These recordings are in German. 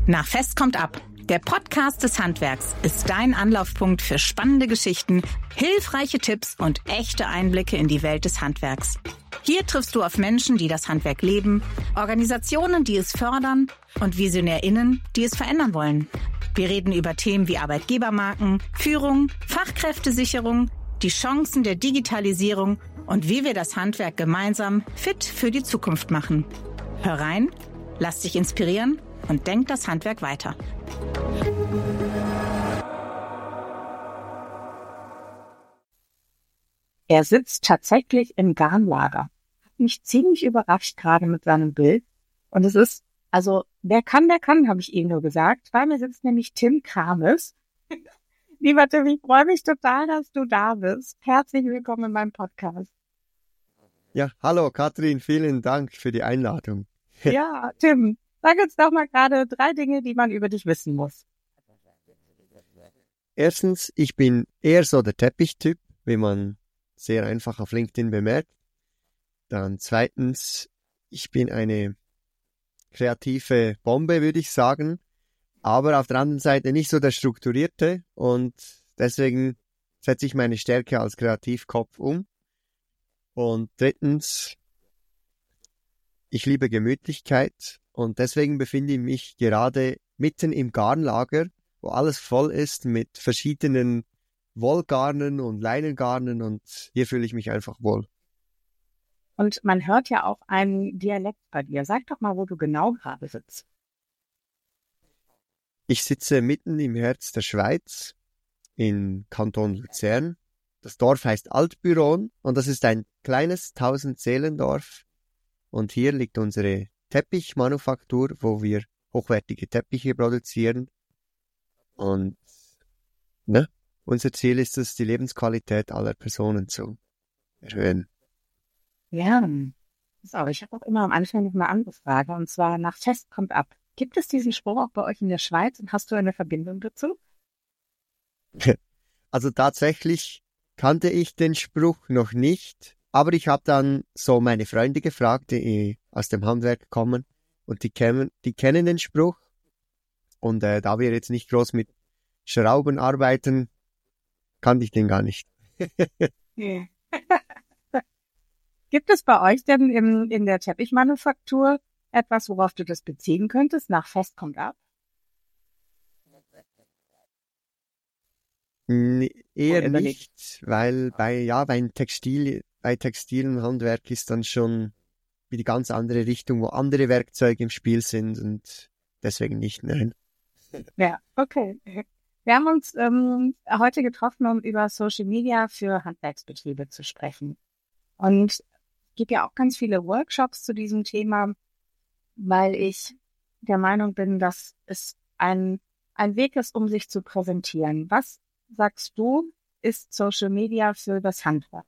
Nach Fest kommt ab. Der Podcast des Handwerks ist dein Anlaufpunkt für spannende Geschichten, hilfreiche Tipps und echte Einblicke in die Welt des Handwerks. Hier triffst du auf Menschen, die das Handwerk leben, Organisationen, die es fördern und VisionärInnen, die es verändern wollen. Wir reden über Themen wie Arbeitgebermarken, Führung, Fachkräftesicherung, die Chancen der Digitalisierung und wie wir das Handwerk gemeinsam fit für die Zukunft machen. Hör rein, lass dich inspirieren und denk das Handwerk weiter. Er sitzt tatsächlich im Garnlager. Hat mich ziemlich überrascht gerade mit seinem Bild. Und es ist, also, wer kann, habe ich ihm nur gesagt. Bei mir sitzt nämlich Tim Krames. Lieber Tim, ich freue mich total, dass du da bist. Herzlich willkommen in meinem Podcast. Ja, hallo Katrin, vielen Dank für die Einladung. Ja, Tim, sag uns doch mal gerade 3 Dinge, die man über dich wissen muss. Erstens, ich bin eher so der Teppichtyp, wie man sehr einfach auf LinkedIn bemerkt. Dann zweitens, ich bin eine kreative Bombe, würde ich sagen, aber auf der anderen Seite nicht so der Strukturierte und deswegen setze ich meine Stärke als Kreativkopf um. Und drittens, ich liebe Gemütlichkeit und deswegen befinde ich mich gerade mitten im Garnlager, wo alles voll ist mit verschiedenen Wollgarnen und Leinengarnen und hier fühle ich mich einfach wohl. Und man hört ja auch einen Dialekt bei dir. Sag doch mal, wo du genau gerade sitzt. Ich sitze mitten im Herz der Schweiz, in Kanton Luzern. Das Dorf heißt Altbüron und das ist ein kleines 1000-Seelendorf. Und hier liegt unsere Teppichmanufaktur, wo wir hochwertige Teppiche produzieren. Und unser Ziel ist es, die Lebensqualität aller Personen zu erhöhen. Ja, so, ich habe auch immer am Anfang noch eine andere Frage, und zwar nach Fest kommt ab. Gibt es diesen Spruch auch bei euch in der Schweiz und hast du eine Verbindung dazu? Also tatsächlich kannte ich den Spruch noch nicht, aber ich habe dann so meine Freunde gefragt, die aus dem Handwerk kommen und die kennen den Spruch. Und da wir jetzt nicht groß mit Schrauben arbeiten, kannte ich den gar nicht. Yeah. Gibt es bei euch denn in der Teppichmanufaktur etwas, worauf du das beziehen könntest? Nach Fest kommt ab? Eher nicht, weil bei textilen Handwerk ist dann schon wie die ganz andere Richtung, wo andere Werkzeuge im Spiel sind und deswegen nicht, nein. Ja, okay. Wir haben uns heute getroffen, um über Social Media für Handwerksbetriebe zu sprechen. Und es gibt ja auch ganz viele Workshops zu diesem Thema, weil ich der Meinung bin, dass es ein Weg ist, um sich zu präsentieren. Was sagst du, ist Social Media für das Handwerk?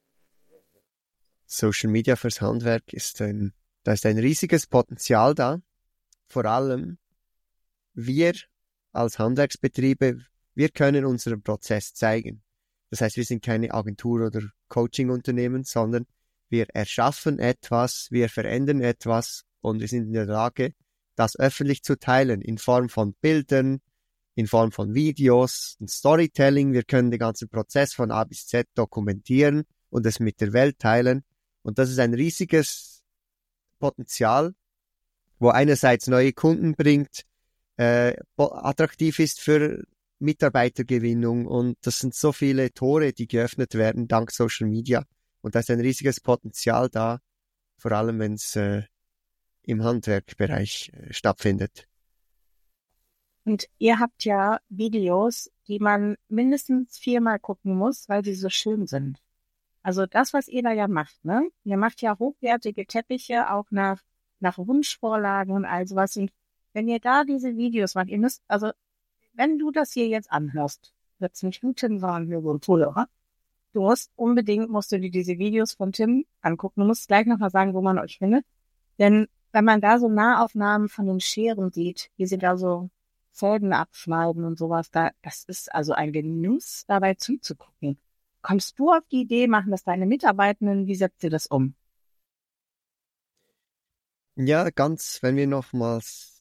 Social Media fürs Handwerk da ist ein riesiges Potenzial da. Vor allem wir als Handwerksbetriebe, wir können unseren Prozess zeigen. Das heißt, wir sind keine Agentur oder Coaching-Unternehmen, sondern wir erschaffen etwas, wir verändern etwas und wir sind in der Lage, das öffentlich zu teilen in Form von Bildern, in Form von Videos, und Storytelling. Wir können den ganzen Prozess von A bis Z dokumentieren und es mit der Welt teilen. Und das ist ein riesiges Potenzial, wo einerseits neue Kunden bringt, attraktiv ist für Mitarbeitergewinnung und das sind so viele Tore, die geöffnet werden dank Social Media und da ist ein riesiges Potenzial da, vor allem wenn es im Handwerkbereich stattfindet. Und ihr habt ja Videos, die man mindestens 4-mal gucken muss, weil sie so schön sind. Also das, was ihr da ja macht, ne? Ihr macht ja hochwertige Teppiche, auch nach Wunschvorlagen und all sowas. Und wenn ihr da diese Videos macht, ihr müsst, also wenn du das hier jetzt anhörst, wird's nicht Tim sagen, wir so ein Zuhörer. Musst du dir diese Videos von Tim angucken. Du musst gleich nochmal sagen, wo man euch findet. Denn wenn man da so Nahaufnahmen von den Scheren sieht, wie sie da so Fäden abschneiden und sowas, das ist also ein Genuss, dabei zuzugucken. Kommst du auf die Idee, machen das deine Mitarbeitenden, wie setzt ihr das um? Ja, wenn wir nochmals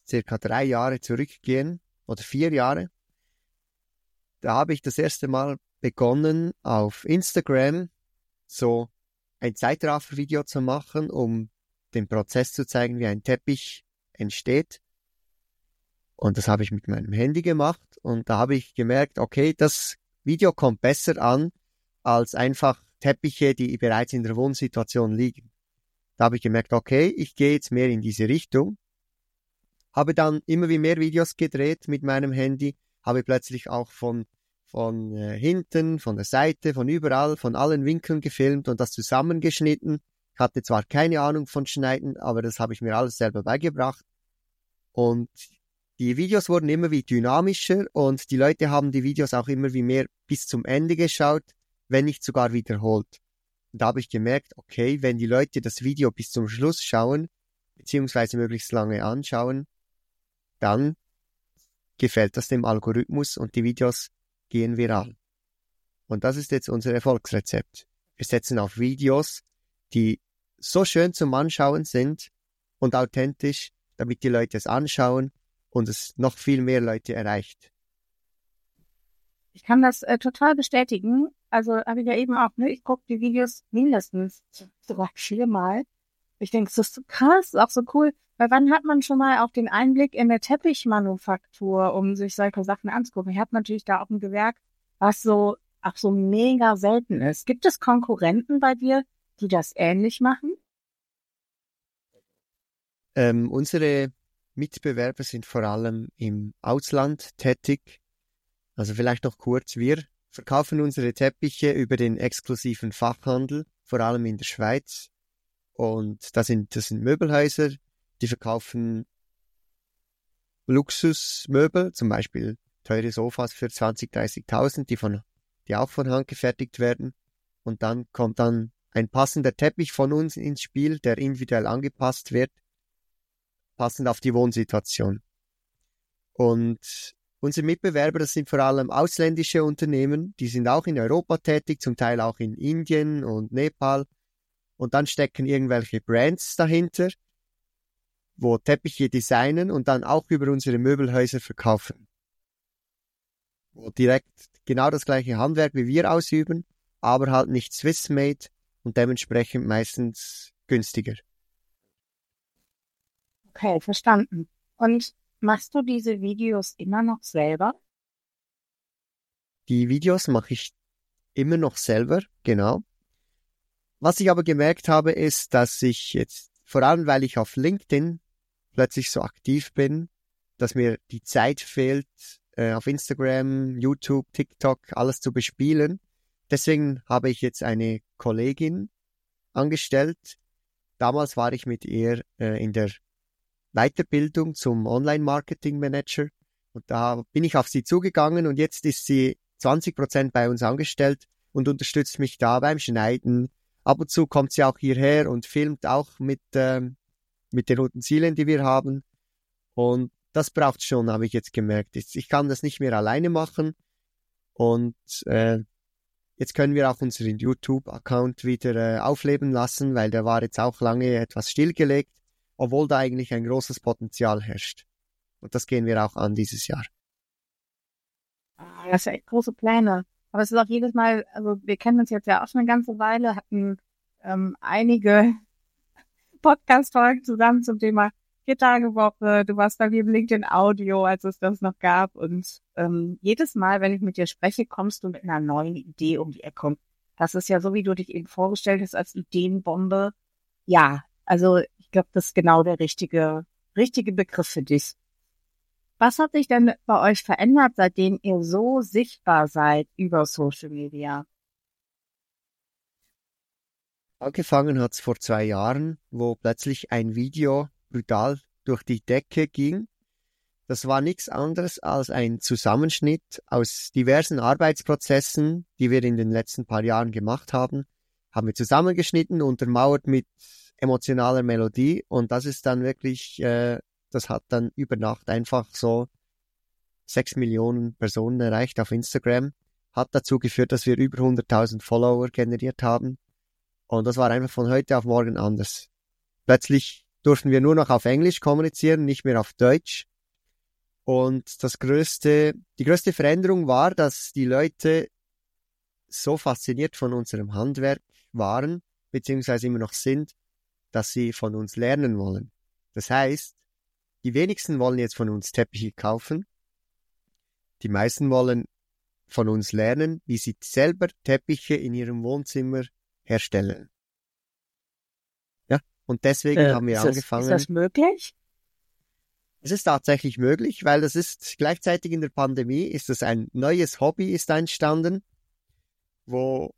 circa 3 Jahre zurückgehen oder 4 Jahre. Da habe ich das erste Mal begonnen, auf Instagram so ein Zeitraffer-Video zu machen, um den Prozess zu zeigen, wie ein Teppich entsteht. Und das habe ich mit meinem Handy gemacht. Und da habe ich gemerkt, okay, das Video kommt besser an, als einfach Teppiche, die bereits in der Wohnsituation liegen. Da habe ich gemerkt, okay, ich gehe jetzt mehr in diese Richtung. Habe dann immer wie mehr Videos gedreht mit meinem Handy, habe plötzlich auch von hinten, von der Seite, von überall, von allen Winkeln gefilmt und das zusammengeschnitten. Ich hatte zwar keine Ahnung von Schneiden, aber das habe ich mir alles selber beigebracht. Und die Videos wurden immer wie dynamischer und die Leute haben die Videos auch immer wie mehr bis zum Ende geschaut, wenn nicht sogar wiederholt. Und da habe ich gemerkt, okay, wenn die Leute das Video bis zum Schluss schauen, beziehungsweise möglichst lange anschauen, dann gefällt das dem Algorithmus und die Videos gehen viral. Und das ist jetzt unser Erfolgsrezept. Wir setzen auf Videos, die so schön zum Anschauen sind und authentisch, damit die Leute es anschauen und es noch viel mehr Leute erreicht. Ich kann das total bestätigen. Also habe ich ja eben auch, ne? Ich gucke die Videos mindestens sogar 4-mal. Ich denke, das ist so krass, auch so cool. Weil wann hat man schon mal auch den Einblick in der Teppichmanufaktur, um sich solche Sachen anzugucken? Ich habe natürlich da auch ein Gewerk, was so auch so mega selten ist. Gibt es Konkurrenten bei dir, die das ähnlich machen? Unsere Mitbewerber sind vor allem im Ausland tätig. Also vielleicht noch kurz, wir verkaufen unsere Teppiche über den exklusiven Fachhandel, vor allem in der Schweiz. Und das sind Möbelhäuser, die verkaufen Luxusmöbel, zum Beispiel teure Sofas für 20.000, 30.000, die auch von Hand gefertigt werden. Und dann kommt dann ein passender Teppich von uns ins Spiel, der individuell angepasst wird, passend auf die Wohnsituation. Und unsere Mitbewerber, das sind vor allem ausländische Unternehmen, die sind auch in Europa tätig, zum Teil auch in Indien und Nepal. Und dann stecken irgendwelche Brands dahinter, wo Teppiche designen und dann auch über unsere Möbelhäuser verkaufen. Wo direkt genau das gleiche Handwerk wie wir ausüben, aber halt nicht Swiss-made und dementsprechend meistens günstiger. Okay, verstanden. Und machst du diese Videos immer noch selber? Die Videos mache ich immer noch selber, genau. Was ich aber gemerkt habe, ist, dass ich jetzt, vor allem weil ich auf LinkedIn plötzlich so aktiv bin, dass mir die Zeit fehlt, auf Instagram, YouTube, TikTok, alles zu bespielen. Deswegen habe ich jetzt eine Kollegin angestellt. Damals war ich mit ihr in der Weiterbildung zum Online-Marketing-Manager und da bin ich auf sie zugegangen und jetzt ist sie 20% bei uns angestellt und unterstützt mich da beim Schneiden. Ab und zu kommt sie auch hierher und filmt auch mit den Utensilien, die wir haben. Und das braucht schon, habe ich jetzt gemerkt. Ich kann das nicht mehr alleine machen. Und jetzt können wir auch unseren YouTube-Account wieder aufleben lassen, weil der war jetzt auch lange etwas stillgelegt, obwohl da eigentlich ein großes Potenzial herrscht. Und das gehen wir auch an dieses Jahr. Das sind echt große Pläne. Aber es ist auch jedes Mal, also wir kennen uns jetzt ja auch schon eine ganze Weile, hatten einige Podcast-Folgen zusammen zum Thema 4-Tage-Woche. Du warst bei mir im LinkedIn Audio, als es das noch gab. Und jedes Mal, wenn ich mit dir spreche, kommst du mit einer neuen Idee um die Ecke. Das ist ja so, wie du dich eben vorgestellt hast, als Ideenbombe. Ja, also ich glaube, das ist genau der richtige Begriff für dich. Was hat sich denn bei euch verändert, seitdem ihr so sichtbar seid über Social Media? Angefangen hat es vor 2 Jahren, wo plötzlich ein Video brutal durch die Decke ging. Das war nichts anderes als ein Zusammenschnitt aus diversen Arbeitsprozessen, die wir in den letzten paar Jahren gemacht haben. Haben wir zusammengeschnitten, untermauert mit emotionaler Melodie und das ist dann wirklich, das hat dann über Nacht einfach so 6 Millionen Personen erreicht auf Instagram. Hat dazu geführt, dass wir über 100.000 Follower generiert haben. Und das war einfach von heute auf morgen anders. Plötzlich durften wir nur noch auf Englisch kommunizieren, nicht mehr auf Deutsch. Und die größte Veränderung war, dass die Leute so fasziniert von unserem Handwerk waren, beziehungsweise immer noch sind, dass sie von uns lernen wollen. Das heißt, die wenigsten wollen jetzt von uns Teppiche kaufen. Die meisten wollen von uns lernen, wie sie selber Teppiche in ihrem Wohnzimmer herstellen. Ja, und deswegen haben wir angefangen. Ist das möglich? Es ist tatsächlich möglich, weil das ist gleichzeitig in der Pandemie, ist das ein neues Hobby ist entstanden, wo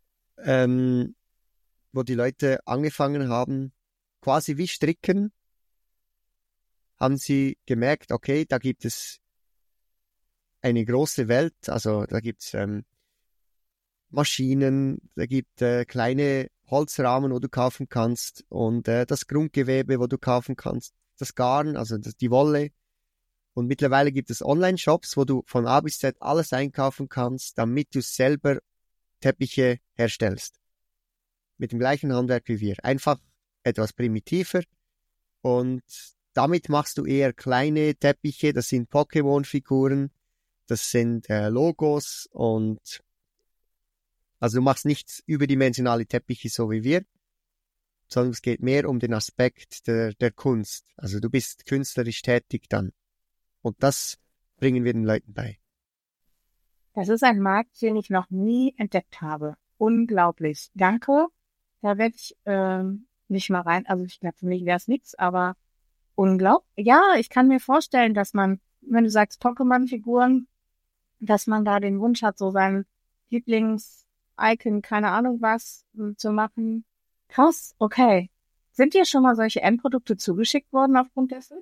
die Leute angefangen haben, quasi wie Stricken, haben sie gemerkt, okay, da gibt es eine große Welt, also da gibt es Maschinen, da gibt kleine Holzrahmen, wo du kaufen kannst und das Grundgewebe, wo du kaufen kannst, das Garn, also die Wolle. Und mittlerweile gibt es Online-Shops, wo du von A bis Z alles einkaufen kannst, damit du selber Teppiche herstellst. Mit dem gleichen Handwerk wie wir. Einfach etwas primitiver und damit machst du eher kleine Teppiche, das sind Pokémon-Figuren, das sind Logos und also du machst nicht überdimensionale Teppiche so wie wir, sondern es geht mehr um den Aspekt der Kunst. Also du bist künstlerisch tätig dann. Und das bringen wir den Leuten bei. Das ist ein Markt, den ich noch nie entdeckt habe. Unglaublich. Danke. Da werde ich nicht mal rein. Also ich glaube, für mich wäre es nichts, aber unglaublich. Ja, ich kann mir vorstellen, dass man, wenn du sagst Pokémon-Figuren, dass man da den Wunsch hat, so sein Lieblings-Icon, keine Ahnung was, zu machen. Krass, okay. Sind dir schon mal solche Endprodukte zugeschickt worden aufgrund dessen?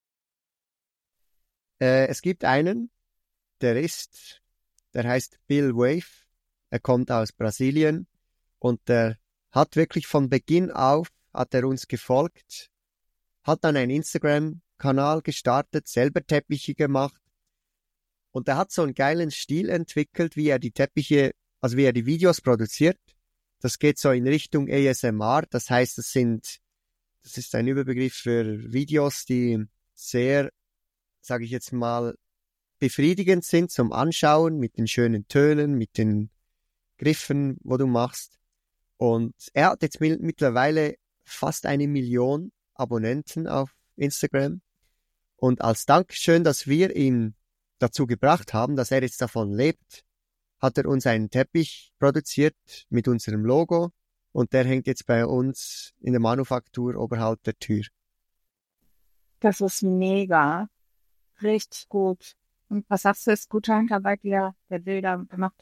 Es gibt einen, der heißt Bill Wave. Er kommt aus Brasilien und der hat wirklich von Beginn auf, hat er uns gefolgt, hat dann einen Instagram-Kanal gestartet, selber Teppiche gemacht und er hat so einen geilen Stil entwickelt, wie er die Teppiche, also wie er die Videos produziert. Das geht so in Richtung ASMR, das heißt, das ist ein Überbegriff für Videos, die sehr, sage ich jetzt mal, befriedigend sind zum Anschauen, mit den schönen Tönen, mit den Griffen, wo du machst. Und er hat jetzt mittlerweile fast 1 Million Abonnenten auf Instagram. Und als Dankeschön, dass wir ihn dazu gebracht haben, dass er jetzt davon lebt, hat er uns einen Teppich produziert mit unserem Logo und der hängt jetzt bei uns in der Manufaktur oberhalb der Tür. Das ist mega. Richtig gut. Und was sagst du, ist gute Handarbeit, die der Bilder gemacht?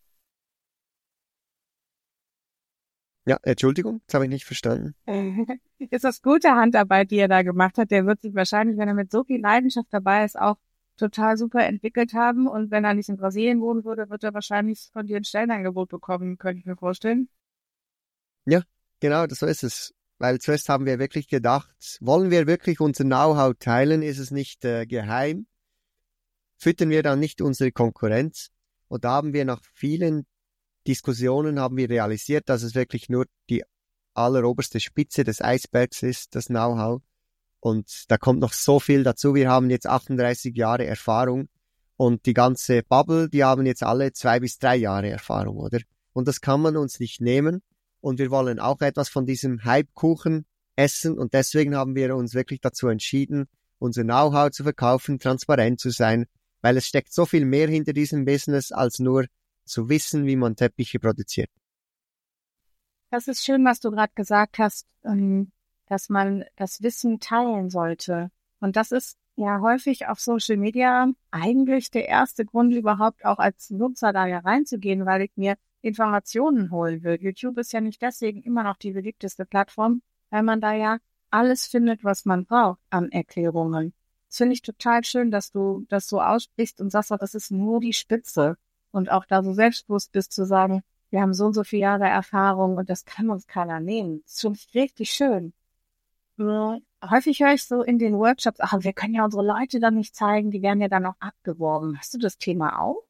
Ja, Entschuldigung, das habe ich nicht verstanden. Ist das gute Handarbeit, die er da gemacht hat? Der wird sich wahrscheinlich, wenn er mit so viel Leidenschaft dabei ist, auch total super entwickelt haben. Und wenn er nicht in Brasilien wohnen würde, wird er wahrscheinlich von dir ein Stellenangebot bekommen, könnte ich mir vorstellen. Ja, genau, so ist es. Weil zuerst haben wir wirklich gedacht, wollen wir wirklich unser Know-how teilen? Ist es nicht geheim? Füttern wir dann nicht unsere Konkurrenz? Und da haben wir nach vielen Diskussionen haben wir realisiert, dass es wirklich nur die alleroberste Spitze des Eisbergs ist, das Know-how. Und da kommt noch so viel dazu. Wir haben jetzt 38 Jahre Erfahrung und die ganze Bubble, die haben jetzt alle 2 bis 3 Jahre Erfahrung, oder? Und das kann man uns nicht nehmen. Und wir wollen auch etwas von diesem Hype-Kuchen essen. Und deswegen haben wir uns wirklich dazu entschieden, unser Know-how zu verkaufen, transparent zu sein, weil es steckt so viel mehr hinter diesem Business, als nur zu wissen, wie man Teppiche produziert. Das ist schön, was du gerade gesagt hast, dass man das Wissen teilen sollte. Und das ist ja häufig auf Social Media eigentlich der erste Grund überhaupt auch als Nutzer da ja reinzugehen, weil ich mir Informationen holen will. YouTube ist ja nicht deswegen immer noch die beliebteste Plattform, weil man da ja alles findet, was man braucht an Erklärungen. Das finde ich total schön, dass du das so aussprichst und sagst, das ist nur die Spitze. Und auch da so selbstbewusst bist zu sagen, wir haben so und so viele Jahre Erfahrung und das kann uns keiner nehmen. Das finde ich richtig schön. Häufig höre ich so in den Workshops, wir können ja unsere Leute dann nicht zeigen, die werden ja dann auch abgeworben. Hast du das Thema auch?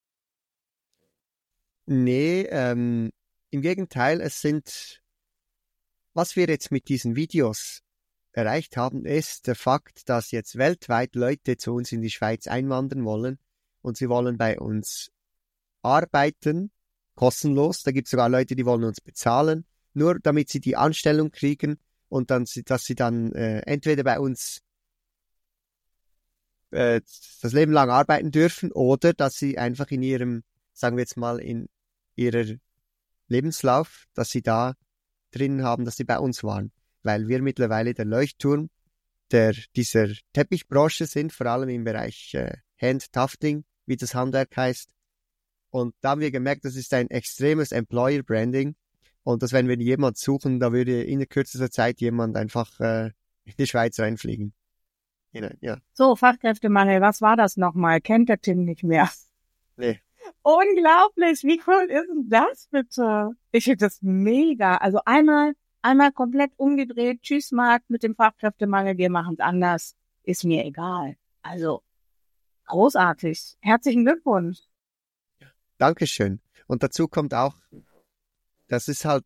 Nee, im Gegenteil, was wir jetzt mit diesen Videos erreicht haben, ist der Fakt, dass jetzt weltweit Leute zu uns in die Schweiz einwandern wollen und sie wollen bei uns arbeiten, kostenlos. Da gibt es sogar Leute, die wollen uns bezahlen, nur damit sie die Anstellung kriegen und dann, dass sie dann entweder bei uns das Leben lang arbeiten dürfen oder dass sie einfach in ihrem, sagen wir jetzt mal, in ihrer Lebenslauf, dass sie da drin haben, dass sie bei uns waren. Weil wir mittlerweile der Leuchtturm dieser Teppichbranche sind, vor allem im Bereich Hand-Tufting, wie das Handwerk heißt. Und da haben wir gemerkt, das ist ein extremes Employer-Branding und dass wenn wir jemanden suchen, da würde in kürzester Zeit jemand einfach in die Schweiz reinfliegen. Ja. So, Fachkräftemangel, was war das nochmal? Kennt der Tim nicht mehr? Nee. Unglaublich, wie cool ist denn das bitte? Ich finde das mega. Also einmal komplett umgedreht, tschüss Marc mit dem Fachkräftemangel, wir machen es anders, ist mir egal. Also großartig, herzlichen Glückwunsch. Dankeschön. Und dazu kommt auch, wir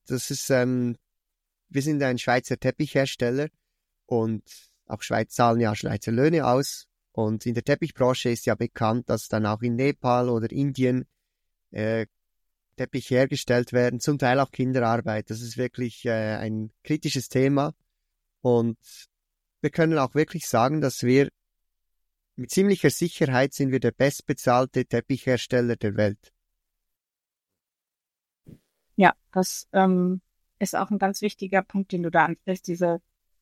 sind ein Schweizer Teppichhersteller und auch Schweiz zahlen ja Schweizer Löhne aus. Und in der Teppichbranche ist ja bekannt, dass dann auch in Nepal oder Indien Teppiche hergestellt werden, zum Teil auch Kinderarbeit. Das ist wirklich ein kritisches Thema. Und wir können auch wirklich sagen, dass wir mit ziemlicher Sicherheit sind wir der bestbezahlte Teppichhersteller der Welt. Ja, das ist auch ein ganz wichtiger Punkt, den du da ansprichst, diese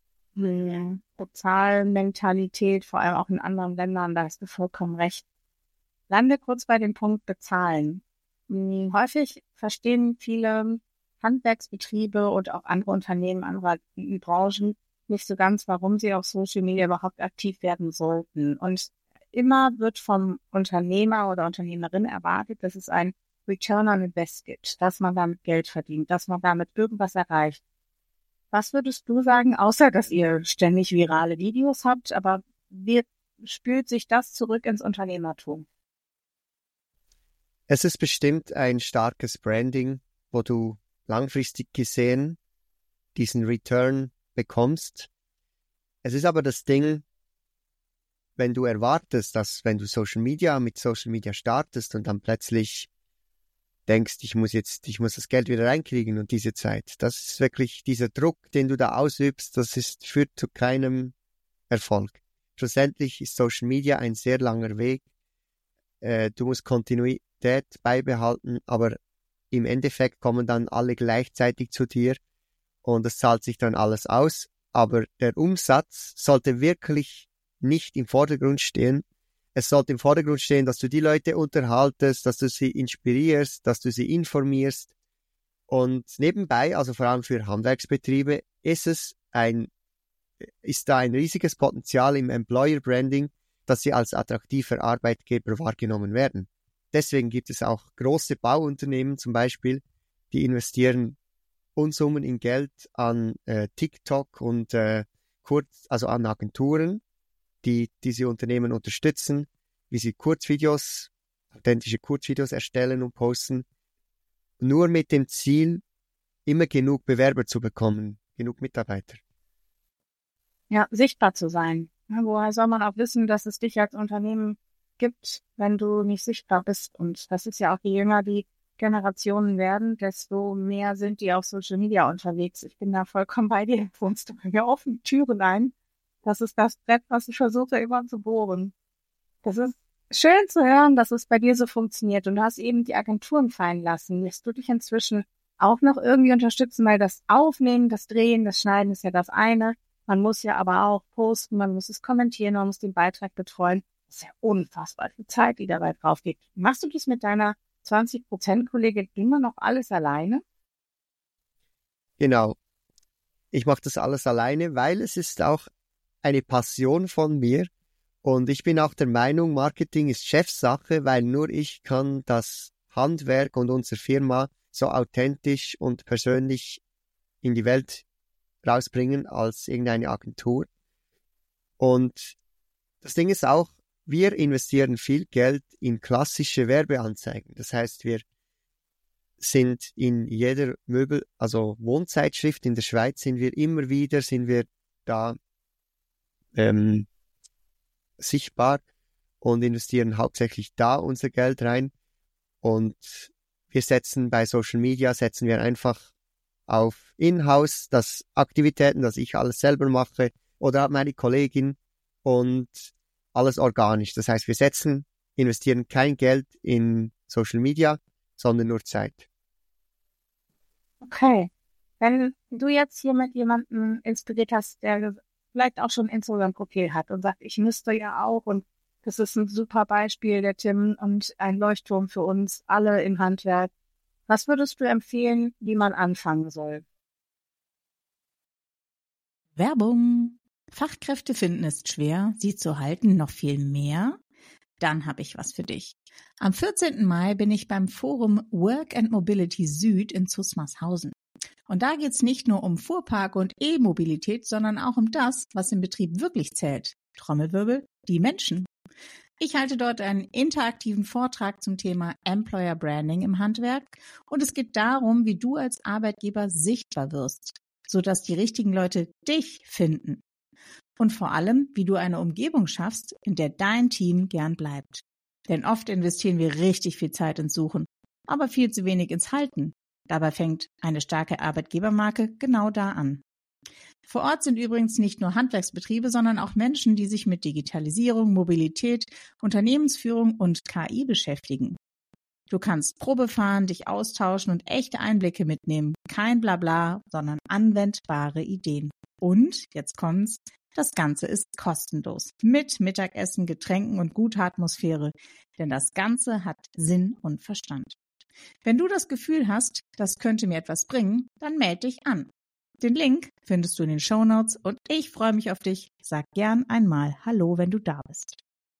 Bezahlmentalität, vor allem auch in anderen Ländern, da hast du vollkommen recht. Lande kurz bei dem Punkt Bezahlen. Häufig verstehen viele Handwerksbetriebe und auch andere Unternehmen, andere Branchen nicht so ganz, warum sie auf Social Media überhaupt aktiv werden sollten. Und immer wird vom Unternehmer oder Unternehmerin erwartet, dass es ein Return on Invest gibt, dass man damit Geld verdient, dass man damit irgendwas erreicht. Was würdest du sagen, außer dass ihr ständig virale Videos habt, aber wie spült sich das zurück ins Unternehmertum? Es ist bestimmt ein starkes Branding, wo du langfristig gesehen diesen Return bekommst. Es ist aber das Ding, wenn du erwartest, dass wenn du mit Social Media startest und dann plötzlich denkst, ich muss das Geld wieder reinkriegen und diese Zeit. Das ist wirklich dieser Druck, den du da ausübst, führt zu keinem Erfolg. Schlussendlich ist Social Media ein sehr langer Weg. Du musst Kontinuität beibehalten, aber im Endeffekt kommen dann alle gleichzeitig zu dir und es zahlt sich dann alles aus. Aber der Umsatz sollte wirklich nicht im Vordergrund stehen. Es sollte im Vordergrund stehen, dass du die Leute unterhaltest, dass du sie inspirierst, dass du sie informierst. Und nebenbei, also vor allem für Handwerksbetriebe, ist da ein riesiges Potenzial im Employer Branding, dass sie als attraktiver Arbeitgeber wahrgenommen werden. Deswegen gibt es auch große Bauunternehmen zum Beispiel, die investieren Unsummen in Geld an TikTok und an Agenturen, die diese Unternehmen unterstützen, wie sie authentische Kurzvideos erstellen und posten, nur mit dem Ziel, immer genug Bewerber zu bekommen, genug Mitarbeiter. Ja, sichtbar zu sein. Ja, woher soll man auch wissen, dass es dich als Unternehmen gibt, wenn du nicht sichtbar bist? Und das ist ja auch, je jünger die Generationen werden, desto mehr sind die auf Social Media unterwegs. Ich bin da vollkommen bei dir. Wohnst du bei mir offen Türen ein? Das ist das Brett, was ich versuche immer zu bohren. Das ist schön zu hören, dass es bei dir so funktioniert. Und du hast eben die Agenturen fallen lassen. Lässt du dich inzwischen auch noch irgendwie unterstützen? Weil das Aufnehmen, das Drehen, das Schneiden ist ja das eine. Man muss ja aber auch posten, man muss es kommentieren, man muss den Beitrag betreuen. Das ist ja unfassbar viel Zeit, die dabei drauf geht. Machst du das mit deiner 20%-Kollegin immer noch alles alleine? Genau. Ich mache das alles alleine, weil es ist auch eine Passion von mir und ich bin auch der Meinung, Marketing ist Chefsache, weil nur ich kann das Handwerk und unsere Firma so authentisch und persönlich in die Welt rausbringen als irgendeine Agentur. Und das Ding ist auch, wir investieren viel Geld in klassische Werbeanzeigen. Das heißt, wir sind in jeder Wohnzeitschrift in der Schweiz sind wir da sichtbar und investieren hauptsächlich da unser Geld rein. Und wir setzen bei Social Media, einfach auf Inhouse, das Aktivitäten, dass ich alles selber mache oder auch meine Kollegin und alles organisch. Das heißt, wir investieren kein Geld in Social Media, sondern nur Zeit. Okay. Wenn du jetzt hier mit jemandem inspiriert hast, der vielleicht auch schon ein Instagram-Profil hat und sagt, ich müsste ja auch und das ist ein super Beispiel, der Tim, und ein Leuchtturm für uns alle im Handwerk. Was würdest du empfehlen, wie man anfangen soll? Werbung. Fachkräfte finden ist schwer, sie zu halten noch viel mehr. Dann habe ich was für dich. Am 14. Mai bin ich beim Forum Work and Mobility Süd in Zusmarshausen. Und da geht's nicht nur um Fuhrpark und E-Mobilität, sondern auch um das, was im Betrieb wirklich zählt. Trommelwirbel, die Menschen. Ich halte dort einen interaktiven Vortrag zum Thema Employer Branding im Handwerk und es geht darum, wie du als Arbeitgeber sichtbar wirst, sodass die richtigen Leute dich finden. Und vor allem, wie du eine Umgebung schaffst, in der dein Team gern bleibt. Denn oft investieren wir richtig viel Zeit ins Suchen, aber viel zu wenig ins Halten. Dabei fängt eine starke Arbeitgebermarke genau da an. Vor Ort sind übrigens nicht nur Handwerksbetriebe, sondern auch Menschen, die sich mit Digitalisierung, Mobilität, Unternehmensführung und KI beschäftigen. Du kannst Probe fahren, dich austauschen und echte Einblicke mitnehmen. Kein Blabla, sondern anwendbare Ideen. Und, jetzt kommt's, das Ganze ist kostenlos. Mit Mittagessen, Getränken und guter Atmosphäre. Denn das Ganze hat Sinn und Verstand. Wenn du das Gefühl hast, das könnte mir etwas bringen, dann melde dich an. Den Link findest du in den Shownotes und ich freue mich auf dich. Sag gern einmal Hallo, wenn du da bist.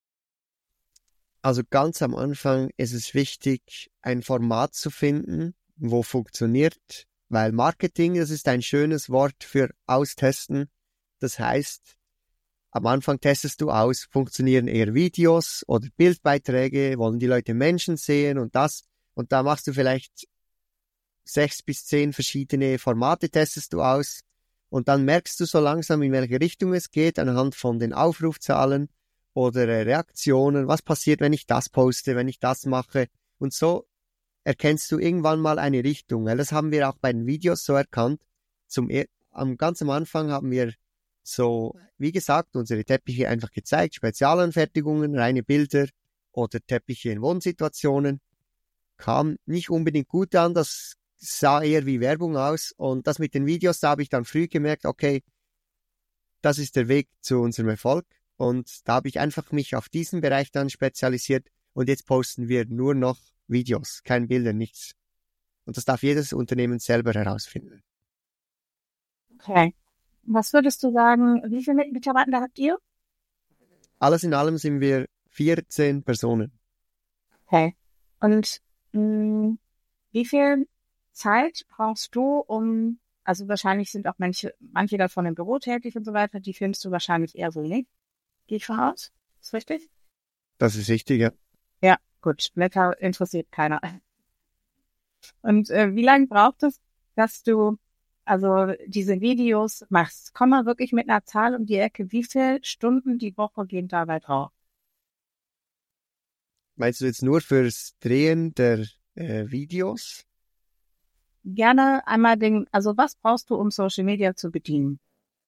Also ganz am Anfang ist es wichtig, ein Format zu finden, wo funktioniert, weil Marketing, das ist ein schönes Wort für austesten. Das heißt, am Anfang testest du aus, funktionieren eher Videos oder Bildbeiträge, wollen die Leute Menschen sehen und das. Und da machst du vielleicht 6 bis 10 verschiedene Formate, testest du aus und dann merkst du so langsam, in welche Richtung es geht, anhand von den Aufrufzahlen oder Reaktionen. Was passiert, wenn ich das poste, wenn ich das mache? Und so erkennst du irgendwann mal eine Richtung, weil das haben wir auch bei den Videos so erkannt. Ganz am Anfang haben wir so, wie gesagt, unsere Teppiche einfach gezeigt, Spezialanfertigungen, reine Bilder oder Teppiche in Wohnsituationen. Kam nicht unbedingt gut an, das sah eher wie Werbung aus und das mit den Videos, da habe ich dann früh gemerkt, okay, das ist der Weg zu unserem Erfolg und da habe ich einfach mich auf diesen Bereich dann spezialisiert und jetzt posten wir nur noch Videos, kein Bilder, nichts. Und das darf jedes Unternehmen selber herausfinden. Okay. Was würdest du sagen, wie viele Mitarbeiter habt ihr? Alles in allem sind wir 14 Personen. Okay. Und wie viel Zeit brauchst du, also wahrscheinlich sind auch manche davon im Büro tätig und so weiter, die filmst du wahrscheinlich eher so nicht. Gehe ich von aus? Ist richtig? Das ist richtig, ja. Ja, gut. Wetter interessiert keiner. Und wie lange braucht es, dass du also diese Videos machst? Komm mal wirklich mit einer Zahl um die Ecke. Wie viele Stunden die Woche gehen dabei drauf? Meinst du jetzt nur fürs Drehen der Videos? Gerne einmal also was brauchst du, um Social Media zu bedienen?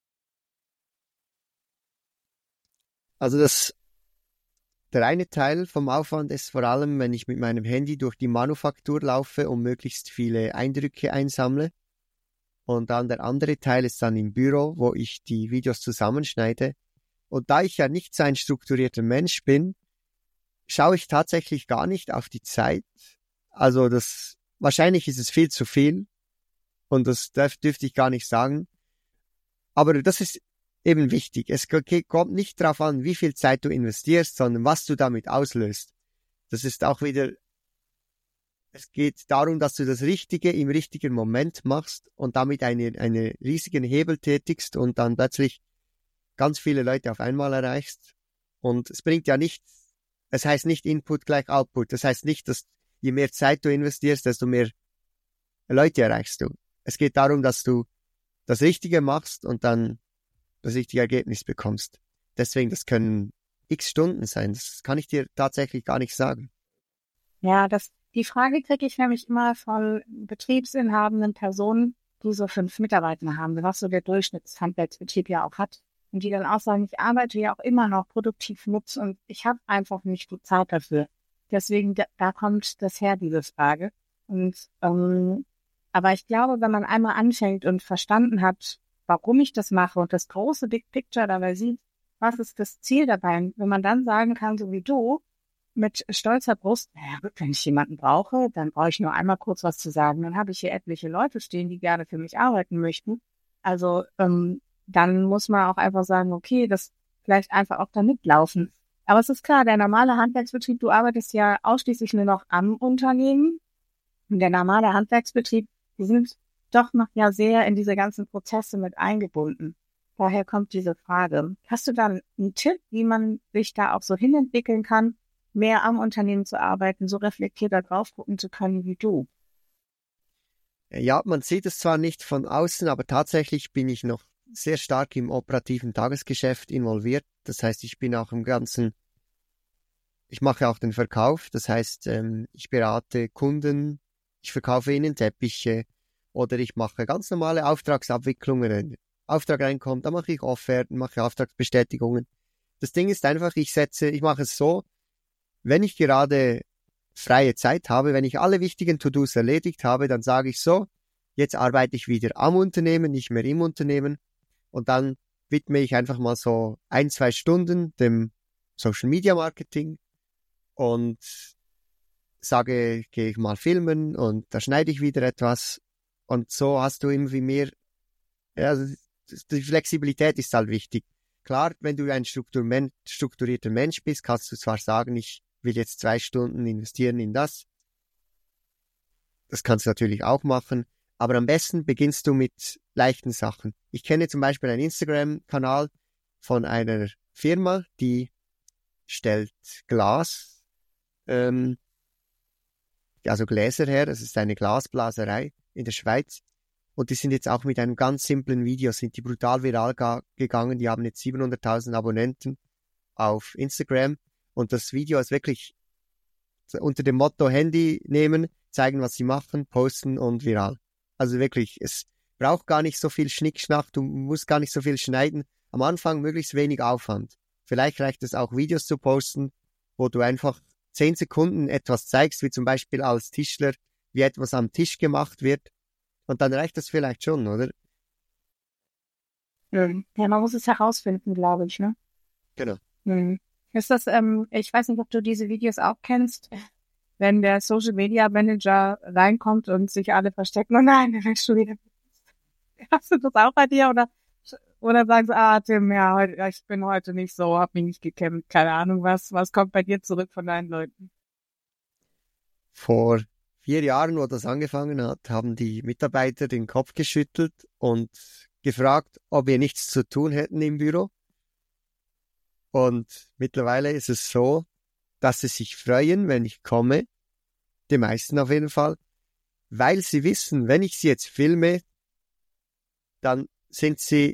Also der eine Teil vom Aufwand ist vor allem, wenn ich mit meinem Handy durch die Manufaktur laufe und möglichst viele Eindrücke einsammle. Und dann der andere Teil ist dann im Büro, wo ich die Videos zusammenschneide. Und da ich ja nicht so ein strukturierter Mensch bin, schaue ich tatsächlich gar nicht auf die Zeit. Also wahrscheinlich ist es viel zu viel und das dürfte ich gar nicht sagen. Aber das ist eben wichtig. Es kommt nicht darauf an, wie viel Zeit du investierst, sondern was du damit auslöst. Das ist auch wieder, es geht darum, dass du das Richtige im richtigen Moment machst und damit einen riesigen Hebel tätigst und dann plötzlich ganz viele Leute auf einmal erreichst. Und es bringt ja nichts, es heißt nicht Input gleich Output. Das heißt nicht, dass je mehr Zeit du investierst, desto mehr Leute erreichst du. Es geht darum, dass du das Richtige machst und dann das richtige Ergebnis bekommst. Deswegen, das können x Stunden sein. Das kann ich dir tatsächlich gar nicht sagen. Ja, die Frage kriege ich nämlich immer von betriebsinhabenden Personen, die so 5 Mitarbeiter haben, was so der Durchschnittshandwerksbetrieb ja auch hat. Und die dann auch sagen, ich arbeite ja auch immer noch produktiv mit und ich habe einfach nicht die Zeit dafür. Deswegen, da kommt das her, diese Frage. Und aber ich glaube, wenn man einmal anfängt und verstanden hat, warum ich das mache und das große Big Picture dabei sieht, was ist das Ziel dabei? Und wenn man dann sagen kann, so wie du, mit stolzer Brust, naja, gut, wenn ich jemanden brauche, dann brauche ich nur einmal kurz was zu sagen. Dann habe ich hier etliche Leute stehen, die gerne für mich arbeiten möchten. Also dann muss man auch einfach sagen, okay, das vielleicht einfach auch da mitlaufen. Aber es ist klar, der normale Handwerksbetrieb, du arbeitest ja ausschließlich nur noch am Unternehmen. Und der normale Handwerksbetrieb, die sind doch noch ja sehr in diese ganzen Prozesse mit eingebunden. Daher kommt diese Frage. Hast du dann einen Tipp, wie man sich da auch so hinentwickeln kann, mehr am Unternehmen zu arbeiten, so reflektierter drauf gucken zu können wie du? Ja, man sieht es zwar nicht von außen, aber tatsächlich bin ich noch sehr stark im operativen Tagesgeschäft involviert. Das heißt, ich bin auch ich mache auch den Verkauf. Das heißt, ich berate Kunden, ich verkaufe ihnen Teppiche oder ich mache ganz normale Auftragsabwicklungen. Wenn Auftrag reinkommt, dann mache ich Offerten, mache Auftragsbestätigungen. Das Ding ist einfach, ich mache es so, wenn ich gerade freie Zeit habe, wenn ich alle wichtigen To-Dos erledigt habe, dann sage ich so, jetzt arbeite ich wieder am Unternehmen, nicht mehr im Unternehmen. Und dann widme ich einfach mal so 1-2 Stunden dem Social Media Marketing und sage, gehe ich mal filmen und da schneide ich wieder etwas. Und so hast du irgendwie mehr, ja, die Flexibilität ist halt wichtig. Klar, wenn du ein strukturierter Mensch bist, kannst du zwar sagen, ich will jetzt 2 Stunden investieren in das. Das kannst du natürlich auch machen. Aber am besten beginnst du mit leichten Sachen. Ich kenne zum Beispiel einen Instagram-Kanal von einer Firma, die stellt Glas, also Gläser her. Das ist eine Glasblaserei in der Schweiz. Und die sind jetzt auch mit einem ganz simplen Video, sind die brutal viral gegangen. Die haben jetzt 700.000 Abonnenten auf Instagram. Und das Video ist wirklich unter dem Motto Handy nehmen, zeigen, was sie machen, posten und viral. Also wirklich, es braucht gar nicht so viel Schnickschnack, du musst gar nicht so viel schneiden. Am Anfang möglichst wenig Aufwand. Vielleicht reicht es auch, Videos zu posten, wo du einfach 10 Sekunden etwas zeigst, wie zum Beispiel als Tischler, wie etwas am Tisch gemacht wird. Und dann reicht das vielleicht schon, oder? Ja, man muss es herausfinden, glaube ich, ne? Genau. Ist das, ich weiß nicht, ob du diese Videos auch kennst, wenn der Social Media Manager reinkommt und sich alle verstecken. Oh nein, der will schon wieder. Hast du das auch bei dir? Oder sagen sie, Tim, ja, ich bin heute nicht so, hab mich nicht gekämmt, keine Ahnung, was kommt bei dir zurück von deinen Leuten? Vor 4 Jahren, wo das angefangen hat, haben die Mitarbeiter den Kopf geschüttelt und gefragt, ob wir nichts zu tun hätten im Büro. Und mittlerweile ist es so, dass sie sich freuen, wenn ich komme, die meisten auf jeden Fall, weil sie wissen, wenn ich sie jetzt filme, dann sind sie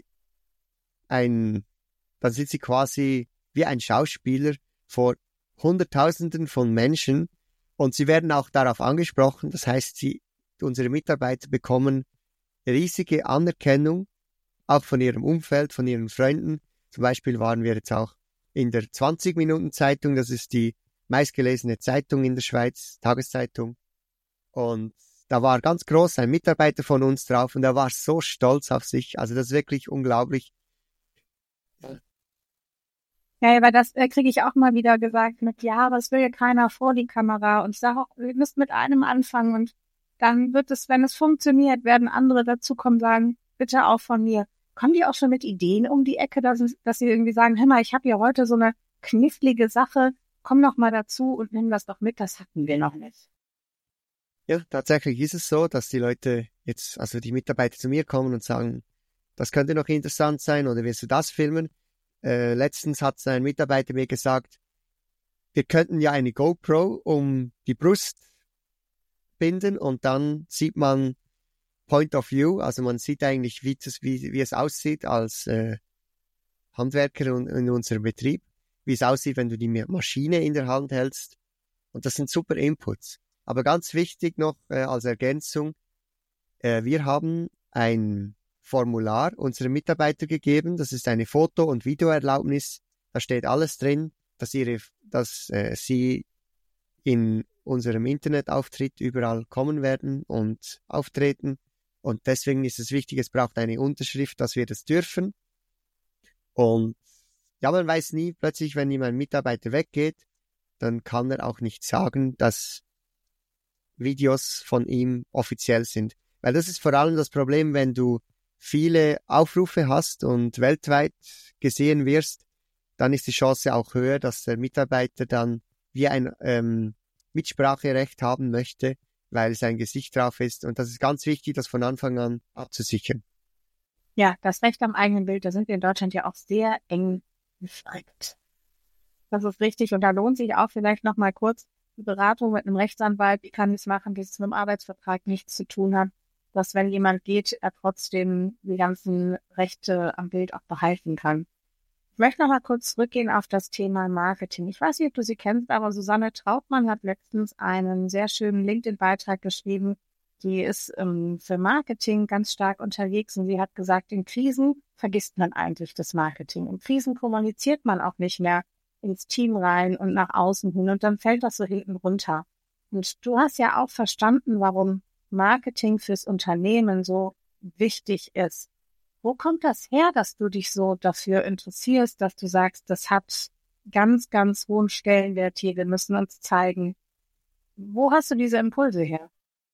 quasi wie ein Schauspieler vor Hunderttausenden von Menschen und sie werden auch darauf angesprochen. Das heißt, unsere Mitarbeiter bekommen riesige Anerkennung, auch von ihrem Umfeld, von ihren Freunden. Zum Beispiel waren wir jetzt auch in der 20-Minuten-Zeitung, das ist die meistgelesene Zeitung in der Schweiz, Tageszeitung. Und da war ganz groß ein Mitarbeiter von uns drauf und er war so stolz auf sich. Also das ist wirklich unglaublich. Ja, aber das kriege ich auch mal wieder gesagt aber es will ja keiner vor die Kamera und ich sage auch, ihr müsst mit einem anfangen und dann wird es, wenn es funktioniert, werden andere dazukommen, sagen, bitte auch von mir. Kommen die auch schon mit Ideen um die Ecke, dass sie irgendwie sagen, hör mal, ich habe ja heute so eine knifflige Sache, komm noch mal dazu und nimm das doch mit, das hatten wir noch nicht. Ja, tatsächlich ist es so, dass die Leute jetzt, also die Mitarbeiter zu mir kommen und sagen, das könnte noch interessant sein oder willst du das filmen? Letztens hat ein Mitarbeiter mir gesagt, wir könnten ja eine GoPro um die Brust binden und dann sieht man Point of View, also man sieht eigentlich, wie es aussieht als Handwerker in unserem Betrieb, wie es aussieht, wenn du die Maschine in der Hand hältst. Und das sind super Inputs. Aber ganz wichtig noch als Ergänzung, wir haben ein Formular unseren Mitarbeitern gegeben, das ist eine Foto- und Videoerlaubnis, da steht alles drin, dass sie in unserem Internetauftritt überall kommen werden und auftreten. Und deswegen ist es wichtig, es braucht eine Unterschrift, dass wir das dürfen. Und ja, man weiß nie, plötzlich, wenn jemand Mitarbeiter weggeht, dann kann er auch nicht sagen, dass Videos von ihm offiziell sind. Weil das ist vor allem das Problem, wenn du viele Aufrufe hast und weltweit gesehen wirst, dann ist die Chance auch höher, dass der Mitarbeiter dann wie ein Mitspracherecht haben möchte, weil sein Gesicht drauf ist. Und das ist ganz wichtig, das von Anfang an abzusichern. Ja, das Recht am eigenen Bild, da sind wir in Deutschland ja auch sehr eng beschränkt. Das ist richtig. Und da lohnt sich auch vielleicht noch mal kurz die Beratung mit einem Rechtsanwalt. Wie kann ich es machen, dass es mit dem Arbeitsvertrag nichts zu tun hat, dass wenn jemand geht, er trotzdem die ganzen Rechte am Bild auch behalten kann. Ich möchte noch mal kurz zurückgehen auf das Thema Marketing. Ich weiß nicht, ob du sie kennst, aber Susanne Trautmann hat letztens einen sehr schönen LinkedIn-Beitrag geschrieben. Die ist für Marketing ganz stark unterwegs und sie hat gesagt, in Krisen vergisst man eigentlich das Marketing. In Krisen kommuniziert man auch nicht mehr ins Team rein und nach außen hin und dann fällt das so hinten runter. Und du hast ja auch verstanden, warum Marketing fürs Unternehmen so wichtig ist. Wo kommt das her, dass du dich so dafür interessierst, dass du sagst, das hat ganz, ganz hohen Stellenwert hier, wir müssen uns zeigen. Wo hast du diese Impulse her?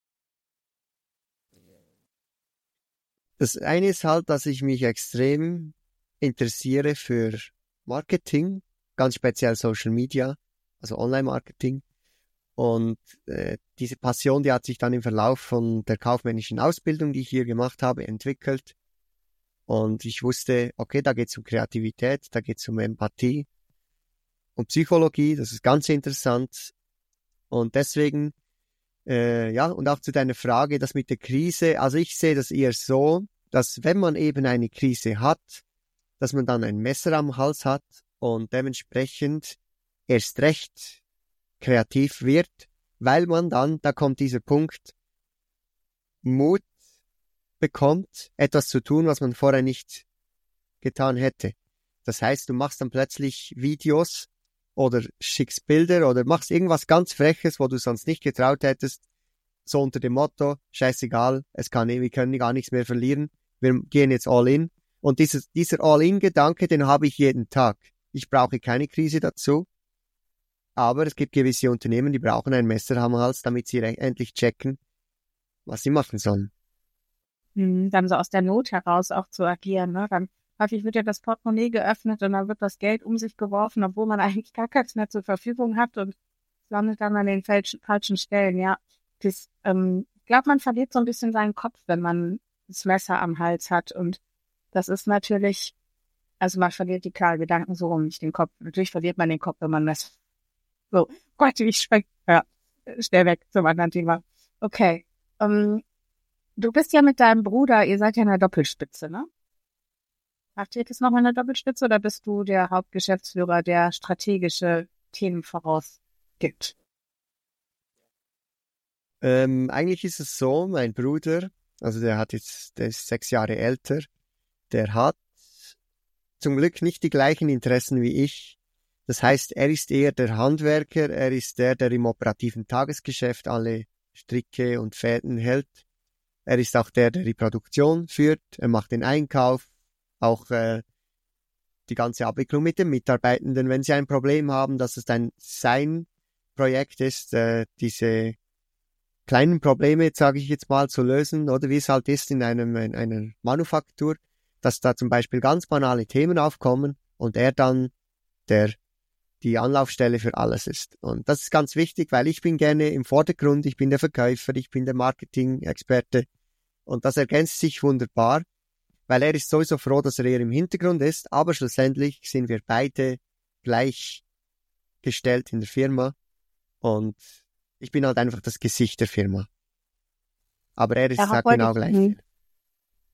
Das eine ist halt, dass ich mich extrem interessiere für Marketing, ganz speziell Social Media, also Online-Marketing. Und diese Passion, die hat sich dann im Verlauf von der kaufmännischen Ausbildung, die ich hier gemacht habe, entwickelt. Und ich wusste, okay, da geht es um Kreativität, da geht es um Empathie und Psychologie, das ist ganz interessant. Und deswegen, und auch zu deiner Frage, das mit der Krise, also ich sehe das eher so, dass wenn man eben eine Krise hat, dass man dann ein Messer am Hals hat und dementsprechend erst recht kreativ wird, weil man dann, da kommt dieser Punkt, Mut bekommt, etwas zu tun, was man vorher nicht getan hätte. Das heißt, du machst dann plötzlich Videos oder schickst Bilder oder machst irgendwas ganz Freches, wo du sonst nicht getraut hättest, so unter dem Motto, scheißegal, wir können gar nichts mehr verlieren, wir gehen jetzt all in. Und dieser All-in-Gedanke, den habe ich jeden Tag. Ich brauche keine Krise dazu, aber es gibt gewisse Unternehmen, die brauchen ein Messer am Hals, damit sie endlich checken, was sie machen sollen. Dann so aus der Not heraus auch zu agieren, ne? Dann häufig wird ja das Portemonnaie geöffnet und dann wird das Geld um sich geworfen, obwohl man eigentlich gar keins mehr zur Verfügung hat und landet dann an den falschen Stellen, ja. Ich glaube, man verliert so ein bisschen seinen Kopf, wenn man das Messer am Hals hat und das ist natürlich, also man verliert die klaren Gedanken so rum, nicht den Kopf. Natürlich verliert man den Kopf, wenn man das, so, Gott, wie ich schreck, ja, schnell weg zum anderen Thema. Okay, du bist ja mit deinem Bruder, ihr seid ja in der Doppelspitze, ne? Habt ihr jetzt nochmal eine Doppelspitze oder bist du der Hauptgeschäftsführer, der strategische Themen vorausgibt? Eigentlich ist es so, mein Bruder, also der ist 6 Jahre älter, der hat zum Glück nicht die gleichen Interessen wie ich. Das heißt, er ist eher der Handwerker, er ist der im operativen Tagesgeschäft alle Stricke und Fäden hält. Er ist auch der die Produktion führt, er macht den Einkauf, auch die ganze Abwicklung mit den Mitarbeitenden, wenn sie ein Problem haben, dass es dann sein Projekt ist, diese kleinen Probleme, sage ich jetzt mal, zu lösen, oder wie es halt ist in einer Manufaktur, dass da zum Beispiel ganz banale Themen aufkommen und er dann die Anlaufstelle für alles ist. Und das ist ganz wichtig, weil ich bin gerne im Vordergrund, ich bin der Verkäufer, ich bin der Marketing-Experte und das ergänzt sich wunderbar, weil er ist sowieso froh, dass er eher im Hintergrund ist, aber schlussendlich sind wir beide gleichgestellt in der Firma und ich bin halt einfach das Gesicht der Firma. Aber er ist, sagt genau gleich viel.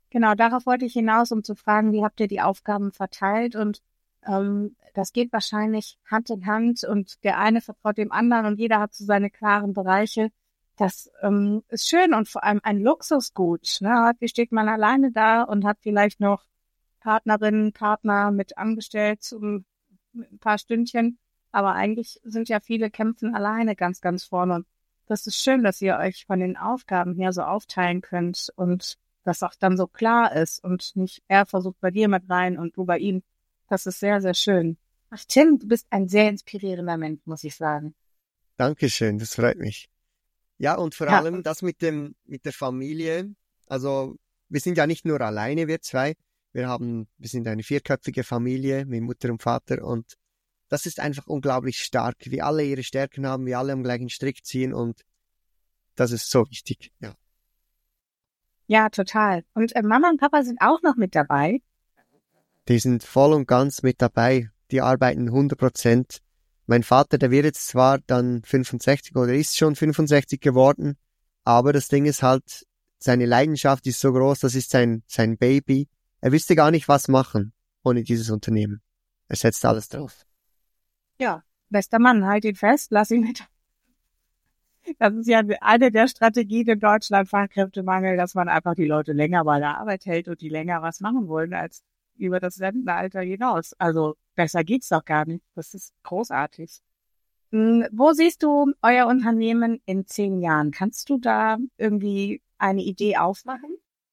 Genau, darauf wollte ich hinaus, um zu fragen, wie habt ihr die Aufgaben verteilt? Und das geht wahrscheinlich Hand in Hand und der eine vertraut dem anderen und jeder hat so seine klaren Bereiche. Das ist schön und vor allem ein Luxusgut. Ne? Wie steht man alleine da und hat vielleicht noch Partnerinnen, Partner mit angestellt mit ein paar Stündchen. Aber eigentlich sind ja viele kämpfen alleine ganz, ganz vorne. Und das ist schön, dass ihr euch von den Aufgaben her so aufteilen könnt und das auch dann so klar ist und nicht er versucht bei dir mit rein und du bei ihm. Das ist sehr, sehr schön. Ach, Tim, du bist ein sehr inspirierender Mensch, muss ich sagen. Dankeschön, das freut mich. Ja, und vor allem das mit der Familie. Also, wir sind ja nicht nur alleine, wir zwei. Wir sind eine vierköpfige Familie mit Mutter und Vater und das ist einfach unglaublich stark, wie alle ihre Stärken haben, wie alle am gleichen Strick ziehen und das ist so wichtig, ja. Ja, total. Und Mama und Papa sind auch noch mit dabei. Die sind voll und ganz mit dabei. Die arbeiten 100%. Mein Vater, der wird jetzt zwar dann 65 oder ist schon 65 geworden, aber das Ding ist halt, seine Leidenschaft ist so groß, das ist sein Baby. Er wüsste gar nicht, was machen ohne dieses Unternehmen. Er setzt alles drauf. Ja, bester Mann, halt ihn fest, lass ihn mit. Das ist ja eine der Strategien in Deutschland, Fachkräftemangel, dass man einfach die Leute länger bei der Arbeit hält und die länger was machen wollen als über das Rentenalter hinaus. Also besser geht's doch gar nicht. Das ist großartig. Wo siehst du euer Unternehmen in 10 Jahren? Kannst du da irgendwie eine Idee aufmachen?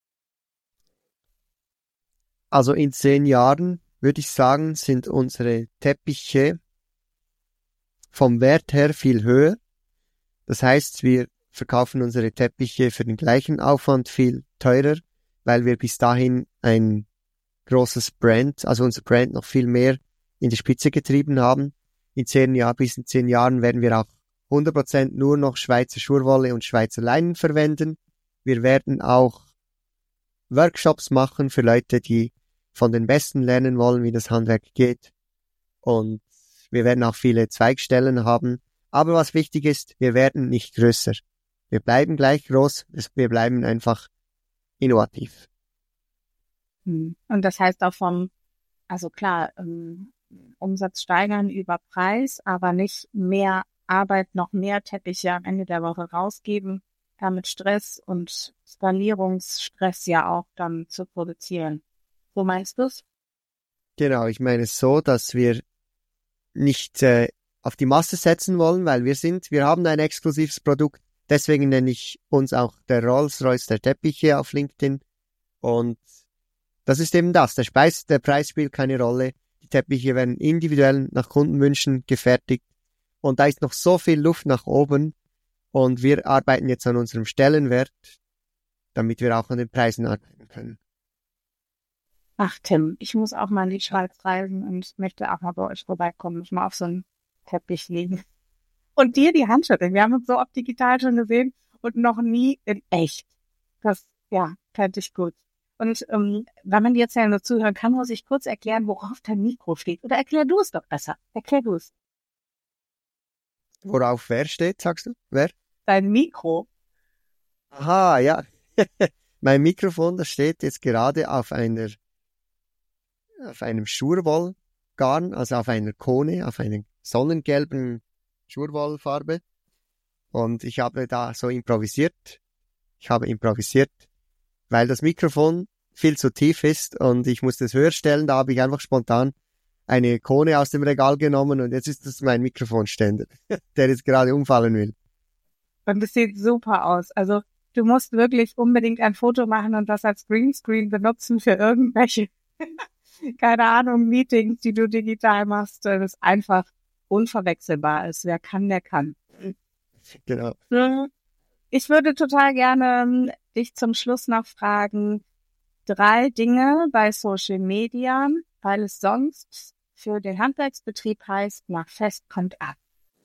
Also in 10 Jahren, würde ich sagen, sind unsere Teppiche vom Wert her viel höher. Das heißt, wir verkaufen unsere Teppiche für den gleichen Aufwand viel teurer, weil wir bis dahin ein großes Brand, also unser Brand noch viel mehr in die Spitze getrieben haben. Bis in 10 Jahren werden wir auch 100% nur noch Schweizer Schurwolle und Schweizer Leinen verwenden. Wir werden auch Workshops machen für Leute, die von den Besten lernen wollen, wie das Handwerk geht. Und wir werden auch viele Zweigstellen haben. Aber was wichtig ist, wir werden nicht größer. Wir bleiben gleich groß, wir bleiben einfach innovativ. Und das heißt auch also klar, Umsatz steigern über Preis, aber nicht mehr Arbeit, noch mehr Teppiche am Ende der Woche rausgeben, damit Stress und Skalierungsstress ja auch dann zu produzieren. So meinst du's? Genau, ich meine es so, dass wir nicht auf die Masse setzen wollen, weil wir haben ein exklusives Produkt. Deswegen nenne ich uns auch der Rolls-Royce der Teppiche auf LinkedIn. Und das ist eben das. Der Preis spielt keine Rolle. Die Teppiche werden individuell nach Kundenwünschen gefertigt. Und da ist noch so viel Luft nach oben. Und wir arbeiten jetzt an unserem Stellenwert, damit wir auch an den Preisen arbeiten können. Ach Tim, ich muss auch mal in die Schweiz reisen und möchte auch mal bei euch vorbeikommen, mich mal auf so einen Teppich legen. Und dir die Hand schütteln. Wir haben uns so oft digital schon gesehen und noch nie in echt. Das, ja, fände ich gut. Und wenn man dir jetzt ja nur zuhören kann, muss ich kurz erklären, worauf dein Mikro steht. Oder erklär du es doch besser. Erklär du es. Worauf wer steht, sagst du? Wer? Dein Mikro. Aha, ja. Mein Mikrofon, das steht jetzt gerade auf einem Schurwollgarn, also auf einer Kone, auf einer sonnengelben Schurwollfarbe. Und ich habe da so improvisiert. Weil das Mikrofon viel zu tief ist und ich musste es höher stellen. Da habe ich einfach spontan eine Kone aus dem Regal genommen und jetzt ist das mein Mikrofonständer, der jetzt gerade umfallen will. Und es sieht super aus. Also du musst wirklich unbedingt ein Foto machen und das als Greenscreen benutzen für irgendwelche, keine Ahnung, Meetings, die du digital machst. Das ist einfach unverwechselbar ist. Wer kann, der kann. Genau. Ich würde total gerne dich zum Schluss noch fragen, 3 Dinge bei Social Media, weil es sonst für den Handwerksbetrieb heißt, nach Fest kommt ab.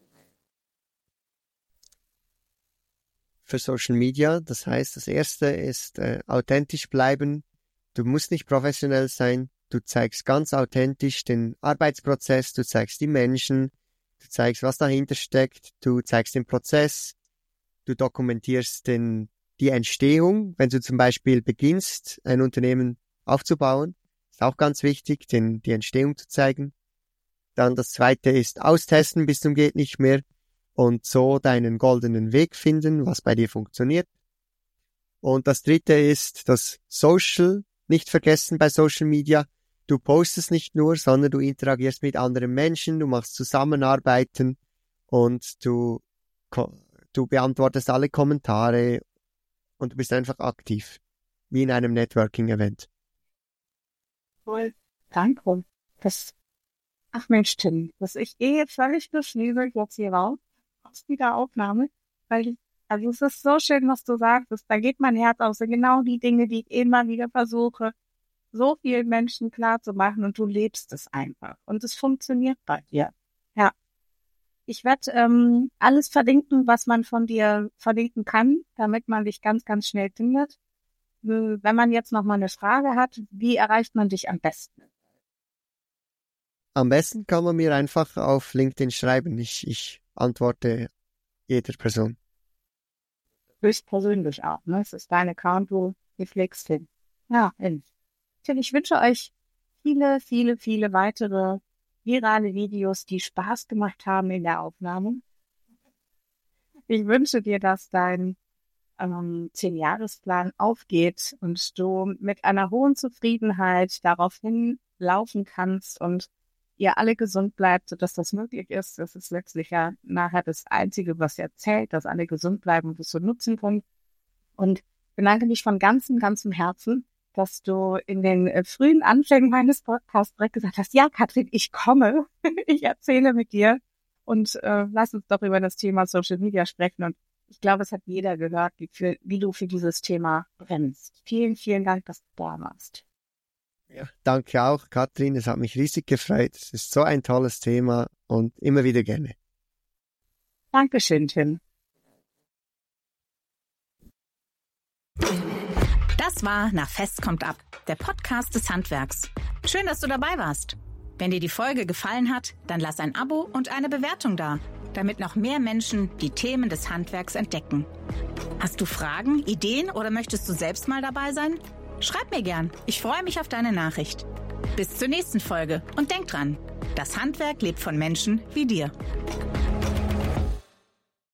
Für Social Media, das heißt, das erste ist authentisch bleiben. Du musst nicht professionell sein. Du zeigst ganz authentisch den Arbeitsprozess, du zeigst die Menschen, du zeigst, was dahinter steckt, du zeigst den Prozess, du dokumentierst den die Entstehung, wenn du zum Beispiel beginnst, ein Unternehmen aufzubauen, ist auch ganz wichtig, die Entstehung zu zeigen. Dann das zweite ist austesten bis zum geht nicht mehr und so deinen goldenen Weg finden, was bei dir funktioniert. Und das dritte ist das Social, nicht vergessen bei Social Media. Du postest nicht nur, sondern du interagierst mit anderen Menschen, du machst Zusammenarbeiten und du beantwortest alle Kommentare und du bist einfach aktiv, wie in einem Networking-Event. Cool, danke. Ach Mensch, Tim, ich gehe jetzt völlig beschwieselt jetzt hier raus aus dieser Aufnahme, weil also es ist so schön, was du sagst, da geht mein Herz auf, so genau die Dinge, die ich immer wieder versuche, so vielen Menschen klar zu machen und du lebst es einfach und es funktioniert bei dir. Ja. Ich werde alles verlinken, was man von dir verlinken kann, damit man dich ganz, ganz schnell findet. Wenn man jetzt noch mal eine Frage hat, wie erreicht man dich am besten? Am besten kann man mir einfach auf LinkedIn schreiben. Ich antworte jeder Person. Höchstpersönlich auch, ne? Es ist dein Account, du pflegst hin. Ja, ich wünsche euch viele, viele, viele weitere virale Videos, die Spaß gemacht haben in der Aufnahme. Ich wünsche dir, dass dein 10-Jahresplan aufgeht und du mit einer hohen Zufriedenheit darauf hinlaufen kannst und ihr alle gesund bleibt, sodass das möglich ist. Das ist letztlich ja nachher das Einzige, was ja zählt, dass alle gesund bleiben und das so nutzen können. Und bedanke mich von ganzem, ganzem Herzen, dass du in den frühen Anfängen meines Podcasts direkt gesagt hast, ja, Katrin, ich komme, ich erzähle mit dir und lass uns doch über das Thema Social Media sprechen. Und ich glaube, es hat jeder gehört, wie du für dieses Thema brennst. Vielen, vielen Dank, dass du da warst. Ja, danke auch, Katrin. Es hat mich riesig gefreut. Es ist so ein tolles Thema und immer wieder gerne. Dankeschön, Tim. Das war Nach Fest kommt ab, der Podcast des Handwerks. Schön, dass du dabei warst. Wenn dir die Folge gefallen hat, dann lass ein Abo und eine Bewertung da, damit noch mehr Menschen die Themen des Handwerks entdecken. Hast du Fragen, Ideen oder möchtest du selbst mal dabei sein? Schreib mir gern. Ich freue mich auf deine Nachricht. Bis zur nächsten Folge und denk dran, das Handwerk lebt von Menschen wie dir.